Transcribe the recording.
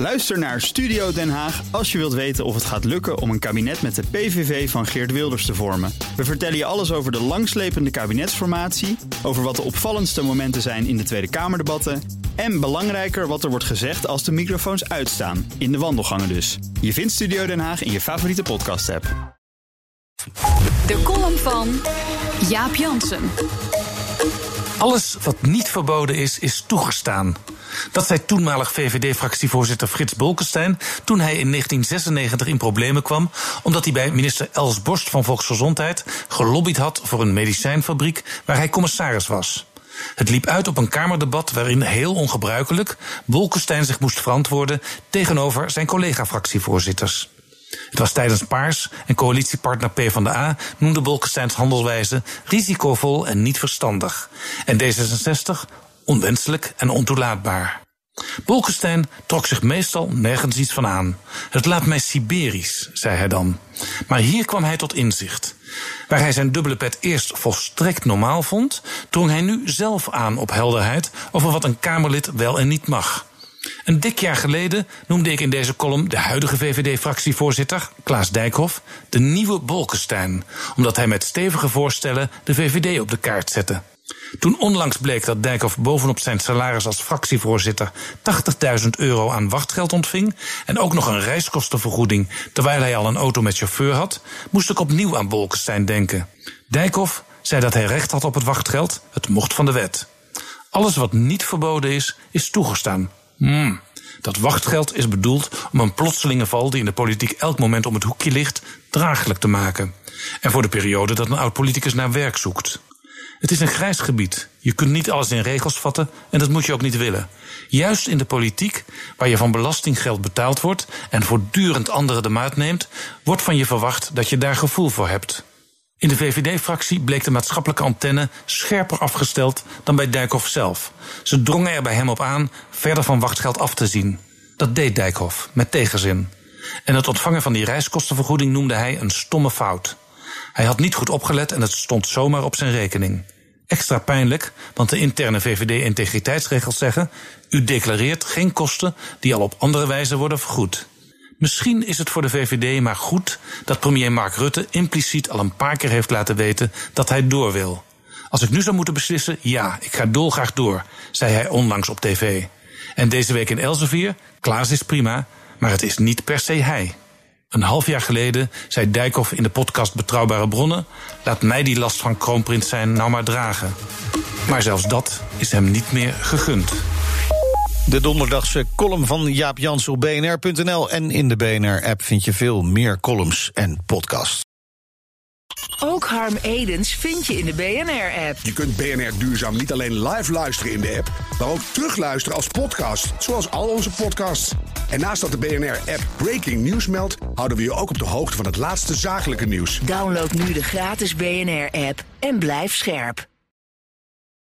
Luister naar Studio Den Haag als je wilt weten of het gaat lukken om een kabinet met de PVV van Geert Wilders te vormen. We vertellen je alles over de langslepende kabinetsformatie, over wat de opvallendste momenten zijn in de Tweede Kamerdebatten en belangrijker wat er wordt gezegd als de microfoons uitstaan, in de wandelgangen dus. Je vindt Studio Den Haag in je favoriete podcast-app. De column van Jaap Jansen. Alles wat niet verboden is toegestaan. Dat zei toenmalig VVD-fractievoorzitter Frits Bolkestein toen hij in 1996 in problemen kwam, omdat hij bij minister Els Borst van Volksgezondheid gelobbyd had voor een medicijnfabriek waar hij commissaris was. Het liep uit op een Kamerdebat waarin, heel ongebruikelijk, Bolkestein zich moest verantwoorden tegenover zijn collega-fractievoorzitters. Het was tijdens Paars en coalitiepartner PvdA noemde Bolkesteins handelwijze risicovol en niet verstandig. En D66 onwenselijk en ontoelaatbaar. Bolkestein trok zich meestal nergens iets van aan. Het laat mij Siberisch, zei hij dan. Maar hier kwam hij tot inzicht. Waar hij zijn dubbele pet eerst volstrekt normaal vond, drong hij nu zelf aan op helderheid over wat een Kamerlid wel en niet mag. Een dik jaar geleden noemde ik in deze column de huidige VVD-fractievoorzitter, Klaas Dijkhoff, de nieuwe Bolkestein, omdat hij met stevige voorstellen de VVD op de kaart zette. Toen onlangs bleek dat Dijkhoff bovenop zijn salaris als fractievoorzitter €80.000 aan wachtgeld ontving en ook nog een reiskostenvergoeding terwijl hij al een auto met chauffeur had, moest ik opnieuw aan Bolkestein denken. Dijkhoff zei dat hij recht had op het wachtgeld, het mocht van de wet. Alles wat niet verboden is toegestaan. Dat wachtgeld is bedoeld om een plotselinge val die in de politiek elk moment om het hoekje ligt, draaglijk te maken. En voor de periode dat een oud-politicus naar werk zoekt. Het is een grijs gebied. Je kunt niet alles in regels vatten en dat moet je ook niet willen. Juist in de politiek, waar je van belastinggeld betaald wordt en voortdurend anderen de maat neemt, wordt van je verwacht dat je daar gevoel voor hebt. In de VVD-fractie bleek de maatschappelijke antenne scherper afgesteld dan bij Dijkhoff zelf. Ze drongen er bij hem op aan verder van wachtgeld af te zien. Dat deed Dijkhoff, met tegenzin. En het ontvangen van die reiskostenvergoeding noemde hij een stomme fout. Hij had niet goed opgelet en het stond zomaar op zijn rekening. Extra pijnlijk, want de interne VVD-integriteitsregels zeggen: u declareert geen kosten die al op andere wijze worden vergoed. Misschien is het voor de VVD maar goed dat premier Mark Rutte impliciet al een paar keer heeft laten weten dat hij door wil. Als ik nu zou moeten beslissen, ja, ik ga dolgraag door, zei hij onlangs op tv. En deze week in Elsevier, Klaas is prima, maar het is niet per se hij. Een half jaar geleden zei Dijkhoff in de podcast Betrouwbare Bronnen: laat mij die last van kroonprins zijn nou maar dragen. Maar zelfs dat is hem niet meer gegund. De donderdagse column van Jaap Jansen op bnr.nl. En in de BNR-app vind je veel meer columns en podcasts. Ook Harm Edens vind je in de BNR-app. Je kunt BNR Duurzaam niet alleen live luisteren in de app, maar ook terugluisteren als podcast, zoals al onze podcasts. En naast dat de BNR-app Breaking News meldt, houden we je ook op de hoogte van het laatste zakelijke nieuws. Download nu de gratis BNR-app en blijf scherp.